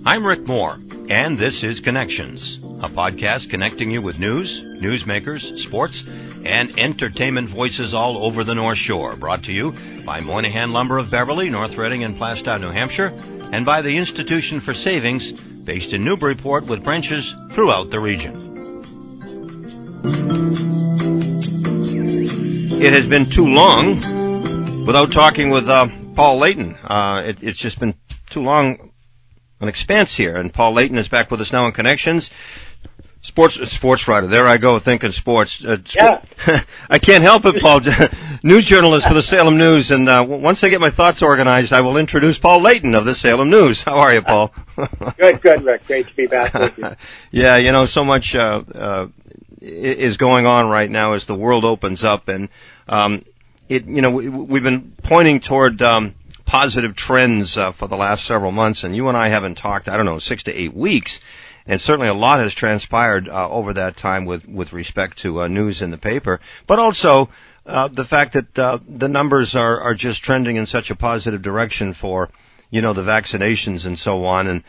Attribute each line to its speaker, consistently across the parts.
Speaker 1: I'm Rick Moore, and this is Connections, a podcast connecting you with news, newsmakers, sports, and entertainment voices all over the North Shore, brought to you by Moynihan Lumber of Beverly, North Reading, and Plastow, New Hampshire, and by the Institution for Savings, based in Newburyport with branches throughout the region. It has been too long without talking with Paul Layton. It's just been too long, an expanse here, and Paul Layton is back with us now in Connections. Sports writer. There I go, thinking sports.
Speaker 2: Yeah.
Speaker 1: I can't help it, Paul. News journalist for the Salem News, and once I get my thoughts organized, I will introduce Paul Layton of the Salem News. How are you, Paul?
Speaker 2: Good, Rick. Great to be back with you.
Speaker 1: Yeah, so much is going on right now as the world opens up, and we've been pointing toward positive trends for the last several months, and you and I haven't talked, 6 to 8 weeks, and certainly a lot has transpired over that time with respect to news in the paper, but also the fact that the numbers are just trending in such a positive direction for, the vaccinations and so on, and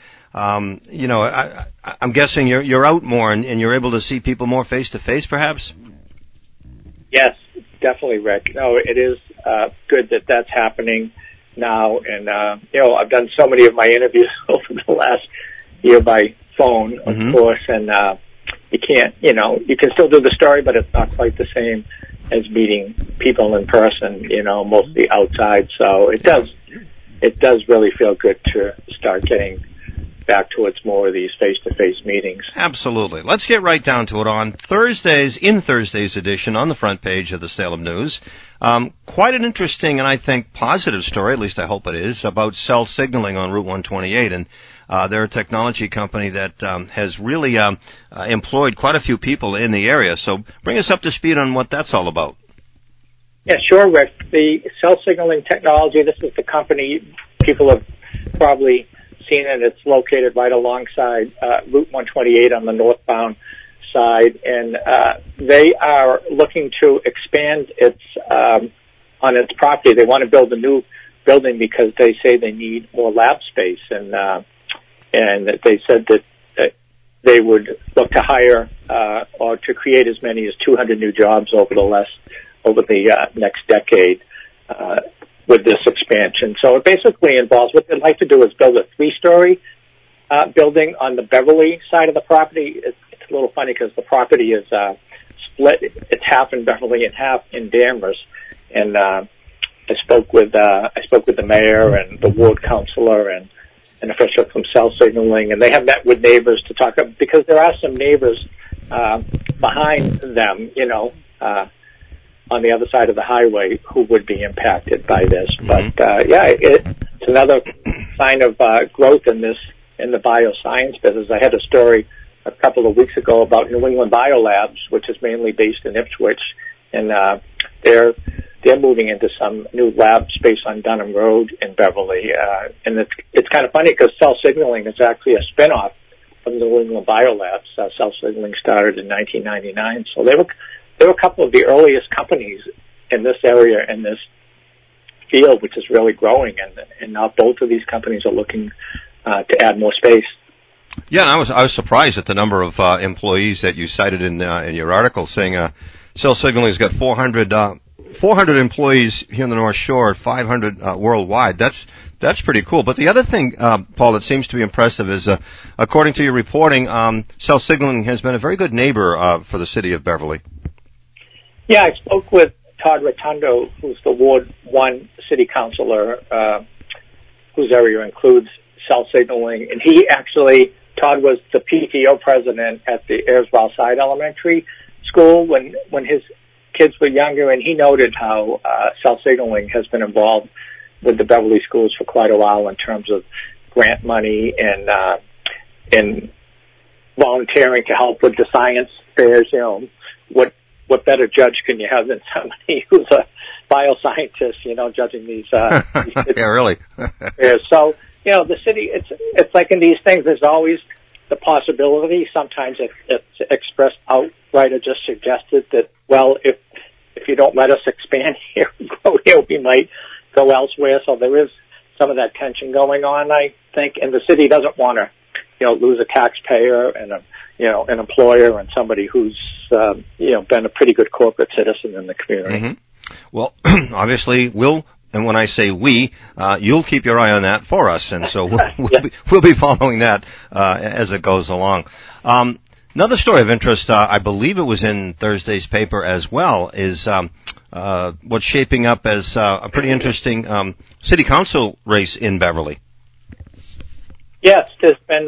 Speaker 1: I'm guessing you're out more and you're able to see people more face to face, perhaps.
Speaker 2: Yes, definitely, Rick. No, it is good that that's happening now, and I've done so many of my interviews over the last year by phone, of course, and you can't, you can still do the story, but it's not quite the same as meeting people in person, mostly outside. So it does really feel good to start getting back towards more of these face-to-face meetings.
Speaker 1: Absolutely. Let's get right down to it. On Thursday's edition on the front page of the Salem News, quite an interesting and I think positive story, at least I hope it is, about cell signaling on Route 128. And they're a technology company that has really employed quite a few people in the area. So bring us up to speed on what that's all about.
Speaker 2: Yeah, sure, Rick. The cell signaling technology, this is the company people have probably seen it. It's located right alongside Route 128 on the northbound side, and they are looking to expand on its property. They want to build a new building because they say they need more lab space, and they said that they would look to hire or to create as many as 200 new jobs over the next decade with this expansion. So it basically involves, what they'd like to do is build a 3-story building on the Beverly side of the property. It's a little funny because the property is split. It's half in Beverly and half in Danvers. And I spoke with the mayor and the ward councilor and an official from Cell Signaling, and they have met with neighbors to talk about, because there are some neighbors behind them, on the other side of the highway who would be impacted by this. But it's another sign of growth in the bioscience business. I had a story a couple of weeks ago about New England Biolabs, which is mainly based in Ipswich, and they're moving into some new lab space on Dunham Road in Beverly. And it's kind of funny because Cell Signaling is actually a spinoff from New England Biolabs. Cell Signaling started in 1999, so they were a couple of the earliest companies in this area, in this field, which is really growing, and now both of these companies are looking to add more space.
Speaker 1: Yeah, I was surprised at the number of employees that you cited in your article, saying Cell Signaling has got 400 employees here in the North Shore, 500 worldwide. That's pretty cool. But the other thing, Paul, that seems to be impressive is, according to your reporting, Cell Signaling has been a very good neighbor for the city of Beverly.
Speaker 2: Yeah, I spoke with Todd Rotundo, who's the Ward 1 city councilor, whose area includes Cell Signaling, and Todd was the PTO president at the Ayers Side Elementary School when his kids were younger, and he noted how Cell Signaling has been involved with the Beverly schools for quite a while in terms of grant money and volunteering to help with the science fairs. What better judge can you have than somebody who's a bioscientist, judging these
Speaker 1: yeah, really.
Speaker 2: So, the city, it's like in these things, there's always the possibility. Sometimes it's expressed outright or just suggested that, well, if you don't let us expand here, grow here, we might go elsewhere. So there is some of that tension going on, I think, and the city doesn't want to lose a taxpayer and an employer and somebody who's, been a pretty good corporate citizen in the community.
Speaker 1: Mm-hmm. Well, obviously and when I say we, you'll keep your eye on that for us, and so we'll be following that as it goes along. Another story of interest, I believe it was in Thursday's paper as well, is what's shaping up as a pretty interesting city council race in Beverly.
Speaker 2: Yes, there's been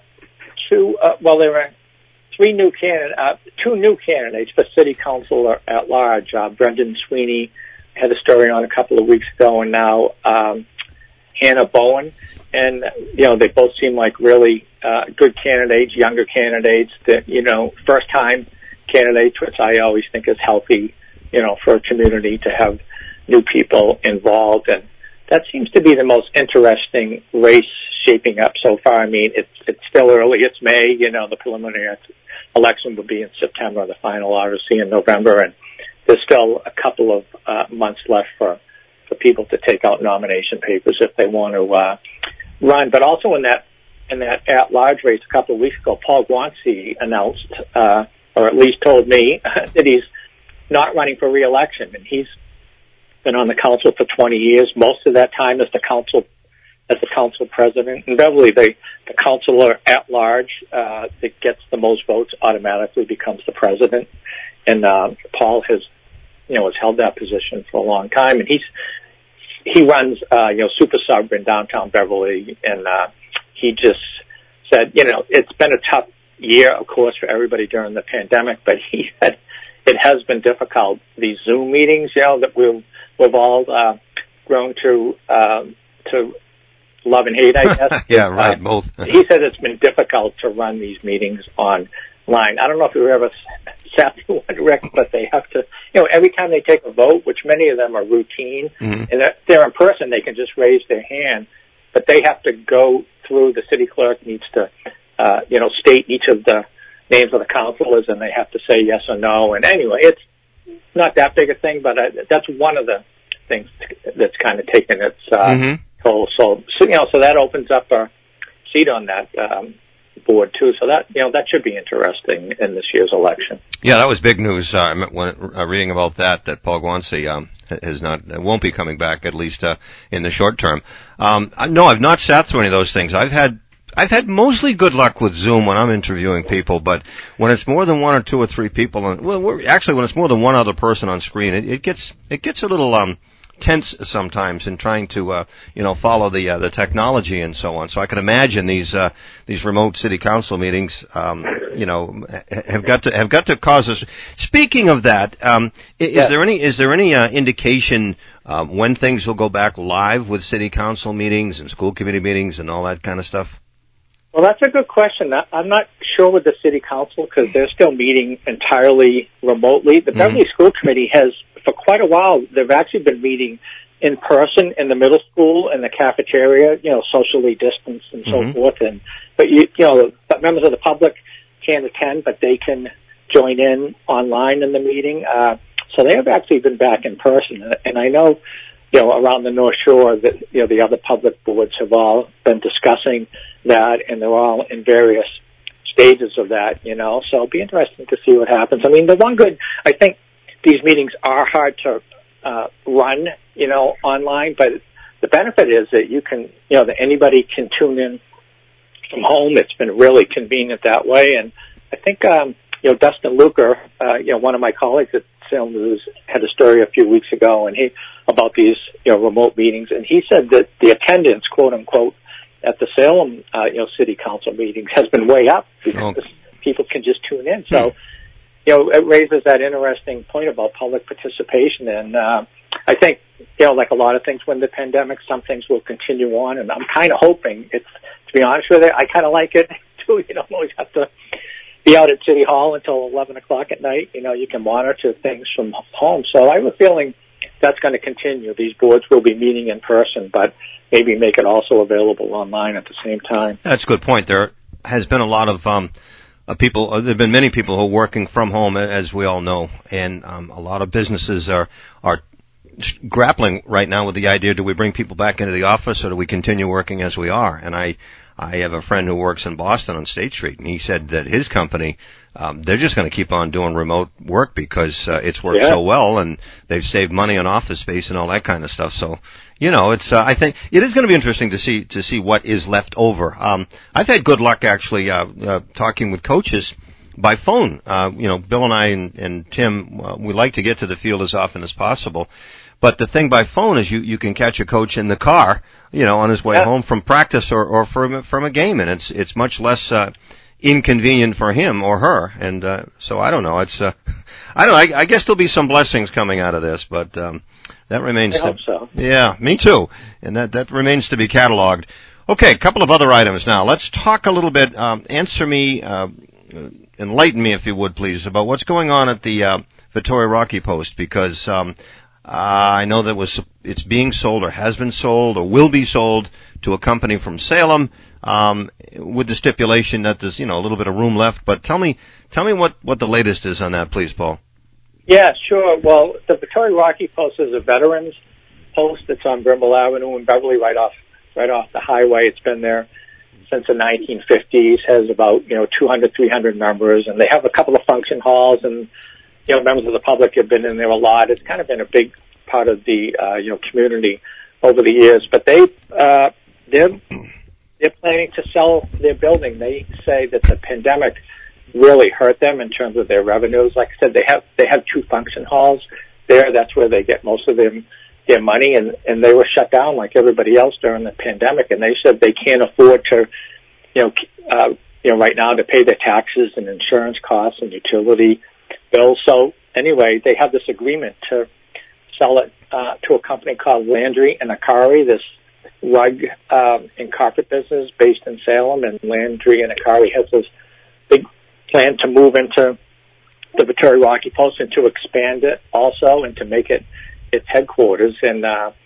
Speaker 2: there were two new candidates for city council at large. Brendan Sweeney had a story on a couple of weeks ago, and now Hannah Bowen. And, they both seem like really good candidates, younger candidates that, first-time candidates, which I always think is healthy, for a community to have new people involved. And that seems to be the most interesting race shaping up so far. I mean, it's still early. It's May. The preliminary election will be in September, the final obviously in November, and there's still a couple of months left for people to take out nomination papers if they want to run. But also in that at-large race a couple of weeks ago, Paul Guanci announced, or at least told me, that he's not running for re-election, and he's been on the council for 20 years. Most of that time as the council president. In Beverly, the councilor at large that gets the most votes automatically becomes the president. And Paul has held that position for a long time, and he runs Super Sub in downtown Beverly, and he just said, it's been a tough year, of course, for everybody during the pandemic, but he said it has been difficult. These Zoom meetings, that we've all grown to love and hate, I guess.
Speaker 1: Yeah, right, both.
Speaker 2: He said it's been difficult to run these meetings online. I don't know if you've ever sat through one, Rick, but they have to, every time they take a vote, which many of them are routine,
Speaker 1: mm-hmm.
Speaker 2: and if they're in person, they can just raise their hand, but they have to go through, the city clerk needs to, state each of the names of the councilors, and they have to say yes or no. And anyway, it's not that big a thing, but that's one of the things that's kind of taken its
Speaker 1: mm-hmm.
Speaker 2: toll. So that opens up a seat on that board too. So that should be interesting in this year's election.
Speaker 1: Yeah, that was big news. When reading about that Paul Guanci won't be coming back, at least in the short term. No, I've not sat through any of those things. I've had mostly good luck with Zoom when I'm interviewing people, but when it's more than one or two or three people, when it's more than one other person on screen, it gets a little tense sometimes in trying to follow the technology and so on. So I can imagine these remote city council meetings have got to cause us. Speaking of that, is there any indication when things will go back live with city council meetings and school committee meetings and all that kind of stuff?
Speaker 2: Well, that's a good question. I'm not sure with the city council because they're still meeting entirely remotely. The Beverly School Committee has, for quite a while, they've actually been meeting in person in the middle school in the cafeteria, socially distanced and so forth. But members of the public can't attend, but they can join in online in the meeting. So they have actually been back in person. And I know, around the North Shore that, the other public boards have all been discussing that, and they're all in various stages of that, so it'll be interesting to see what happens. I mean, I think these meetings are hard to run, online, but the benefit is that you can, that anybody can tune in from home. It's been really convenient that way, and I think, Dustin Luker, one of my colleagues at Salem News had a story a few weeks ago, and about these, remote meetings, and he said that the attendance, quote unquote, at the Salem, city council meetings has been way up because people can just tune in. So, it raises that interesting point about public participation. And, I think, like a lot of things when the pandemic, some things will continue on. And I'm kind of hoping to be honest with you, I kind of like it too. You don't always have to be out at City Hall until 11 o'clock at night. You can monitor things from home. So I have a feeling that's going to continue. These boards will be meeting in person, but maybe make it also available online at the same time.
Speaker 1: That's a good point. There has been a lot of people. There have been many people who are working from home, as we all know, and a lot of businesses are grappling right now with the idea: do we bring people back into the office, or do we continue working as we are? And I have a friend who works in Boston on State Street, and he said that his company, they're just going to keep on doing remote work because it's worked so well, and they've saved money on office space and all that kind of stuff. So, it's I think it is going to be interesting to see what is left over. I've had good luck actually talking with coaches by phone. Bill and I and Tim, we like to get to the field as often as possible. But the thing by phone is you can catch a coach in the car, on his way home from practice or from a game, and it's much less inconvenient for him or her. And so I don't know. It's I don't know. I guess there'll be some blessings coming out of this, but that remains.
Speaker 2: I hope so.
Speaker 1: Yeah, me too. And that remains to be cataloged. Okay, a couple of other items now. Let's talk a little bit. Answer me, enlighten me if you would, please, about what's going on at the Victoria Rocky Post, because I know that it's being sold or has been sold or will be sold to a company from Salem, with the stipulation that there's, a little bit of room left. But tell me what the latest is on that, please, Paul.
Speaker 2: Yeah, sure. Well, the Victoria Rocky Post is a veterans post. It's on Brimble Avenue in Beverly, right off the highway. It's been there since the 1950s, has about, 200, 300 members, and they have a couple of function halls, and, members of the public have been in there a lot. It's kind of been a big part of the, community over the years, but they're planning to sell their building. They say that the pandemic really hurt them in terms of their revenues. Like I said, they have two function halls there. That's where they get most of their money, and they were shut down like everybody else during the pandemic, and they said they can't afford to, right now to pay their taxes and insurance costs and utility bills. So anyway, they have this agreement to sell it to a company called Landry and Akari, this rug and carpet business based in Salem, and Landry and Akari has this big plan to move into the Victoria Rocky Post and to expand it also and to make it its headquarters. And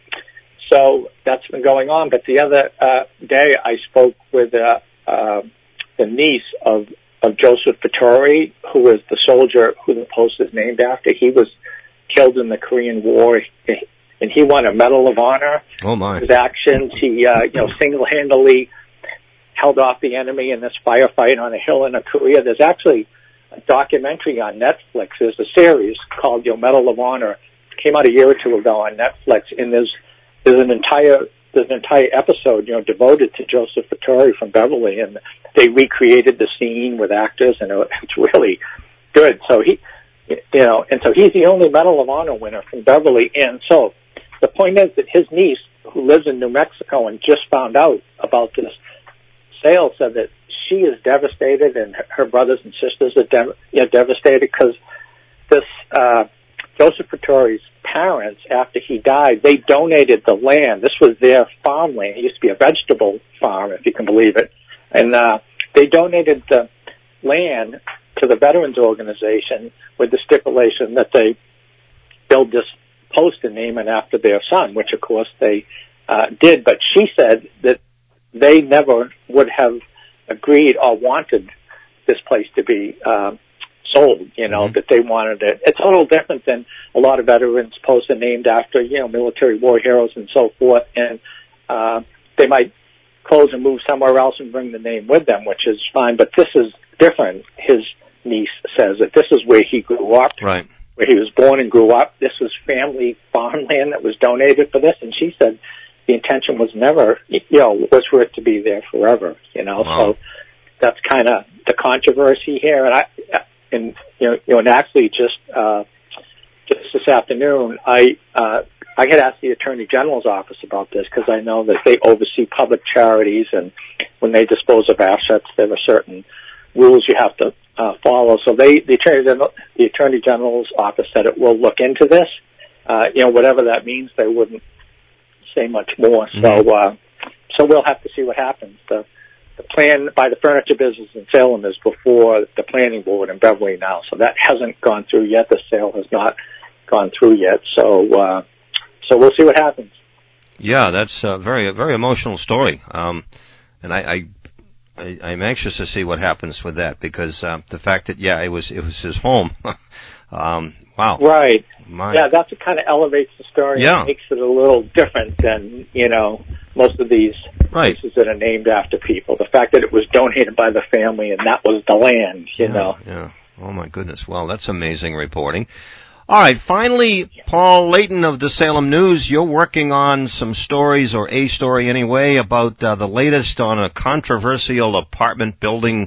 Speaker 2: so that's been going on. But the other day I spoke with the niece of Joseph Vittori, who was the soldier who the Post is named after. He was killed in the Korean War, and he won a Medal of Honor.
Speaker 1: Oh my!
Speaker 2: His actions, he single-handedly held off the enemy in this firefight on a hill in Korea. There's actually a documentary on Netflix. There's a series called Medal of Honor. It came out a year or two ago on Netflix, and there's an entire episode, devoted to Joseph Vittori from Beverly, and they recreated the scene with actors, and it's really good. So he's the only Medal of Honor winner from Beverly. And so the point is that his niece, who lives in New Mexico and just found out about this sale, said that she is devastated, and her brothers and sisters are devastated because this Joseph Vittori's parents, after he died, they donated the land. This was their farmland. It used to be a vegetable farm, if you can believe it. And they donated the land to the Veterans Organization with the stipulation that they build this post and name it after their son, which of course they did. But she said that they never would have agreed or wanted this place to be sold, that they wanted it. It's a little different than a lot of veterans posts are named after, military war heroes and so forth, and they might close and move somewhere else and bring the name with them, which is fine, but this is different. His niece says that this is where he grew up,
Speaker 1: right,
Speaker 2: where he was born and grew up. This was family farmland that was donated for this, and she said the intention was never, was for it to be there forever,
Speaker 1: Wow.
Speaker 2: So that's kind of the controversy here. And actually just this afternoon, I had asked the Attorney General's office about this because I know that they oversee public charities, and when they dispose of assets, there are certain rules you have to follow. So the Attorney General's office said it will look into this. Whatever that means, they wouldn't say much more. Mm-hmm. So we'll have to see what happens. The plan by the furniture business in Salem is before the planning board in Beverly now, so that hasn't gone through yet. The sale has not gone through yet, so we'll see what happens. Yeah,
Speaker 1: that's a very emotional story, and I'm anxious to see what happens with that, because the fact that it was his home. Wow.
Speaker 2: Right.
Speaker 1: My.
Speaker 2: Yeah, that's what kind of elevates the story and makes it a little different than, most of these places that are named after people. The fact that it was donated by the family and that was the land, know.
Speaker 1: Yeah. Oh, my goodness. Well, that's amazing reporting. All right. Finally, Paul Layton of the Salem News, you're working on some stories, or a story anyway, about the latest on a controversial apartment building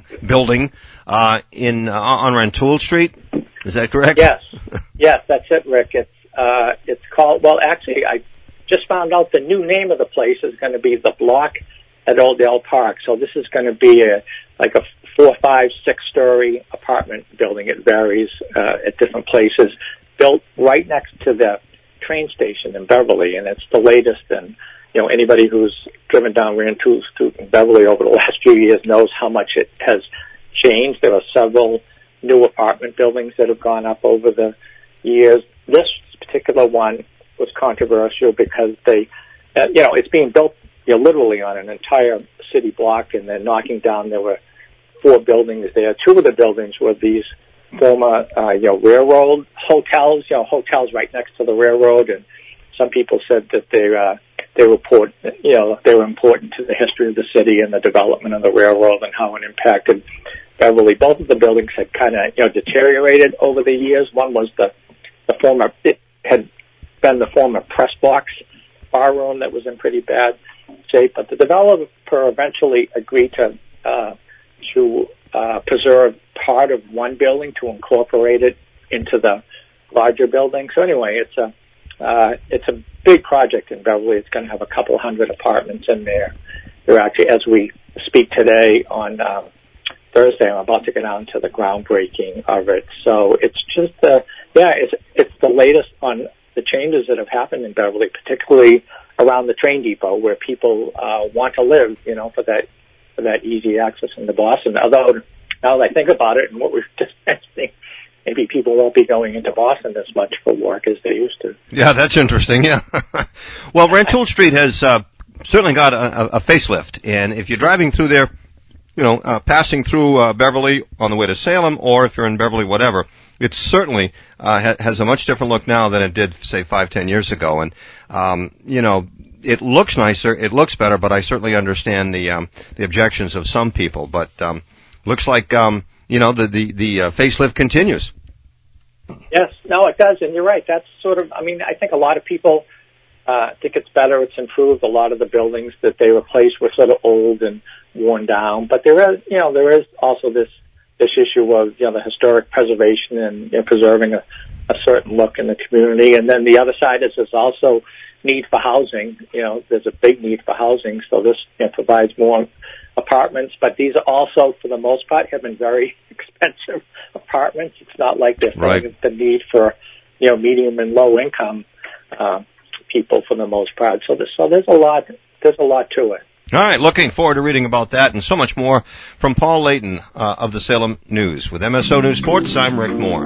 Speaker 1: on Rantoul Street. Is that correct?
Speaker 2: Yes. Yes, that's it, Rick. It's called, well, actually, I just found out the new name of the place is going to be The Block at Oakdale Park. So this is going to be a 4, 5, 6-story apartment building. It varies at different places, built right next to the train station in Beverly, and it's the latest. And anybody who's driven down Rantoul Street in Beverly over the last few years knows how much it has changed. There are several new apartment buildings that have gone up over the years. This particular one was controversial because it's being built literally on an entire city block, and they're knocking down. There were 4 buildings there. 2 of the buildings were these former railroad hotels, hotels right next to the railroad, and some people said that they were important to the history of the city and the development of the railroad and how it impacted Beverly. Both of the buildings had kind of deteriorated over the years. One was it had been the former press box bar room that was in pretty bad shape, but the developer eventually agreed to preserve part of one building to incorporate it into the larger building. So anyway, it's a big project in Beverly. It's going to have a couple hundred apartments in there. They're actually, as we speak today on Thursday, I'm about to get on to the groundbreaking of it. So it's just it's the latest on the changes that have happened in Beverly, particularly around the train depot where people want to live, for that easy access into Boston. Although now that I think about it and what we've just mentioned, maybe people won't be going into Boston as much for work as they used to.
Speaker 1: Yeah, that's interesting. Yeah. Well, Rantoul Street has certainly got a facelift, and if you're driving through there, passing through Beverly on the way to Salem, or if you're in Beverly, whatever, it certainly has a much different look now than it did, say, 5-10 years ago. And it looks nicer, it looks better, but I certainly understand the objections of some people. But looks like the facelift continues.
Speaker 2: Yes, no, it does, and you're right. That's sort of. I think a lot of people think it's better. It's improved. A lot of the buildings that they replaced were sort of old and worn down. But there is also this issue of the historic preservation and preserving a certain look in the community. And then the other side is there's also need for housing. There's a big need for housing, so this provides more apartments. But these are also, for the most part, have been very expensive apartments. It's not like there's the need for medium and low income people for the most part. So there's a lot to it.
Speaker 1: All right, looking forward to reading about that and so much more from Paul Layton of the Salem News. With MSO News Sports, I'm Rick Moore.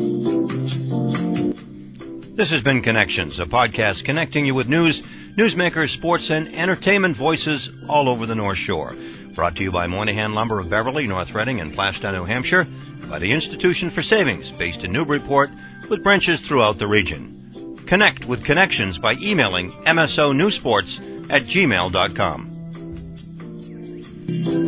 Speaker 1: This has been Connections, a podcast connecting you with news, newsmakers, sports, and entertainment voices all over the North Shore. Brought to you by Moynihan Lumber of Beverly, North Reading, and Plaistow, New Hampshire, by the Institution for Savings, based in Newburyport, with branches throughout the region. Connect with Connections by emailing msonewsports@gmail.com.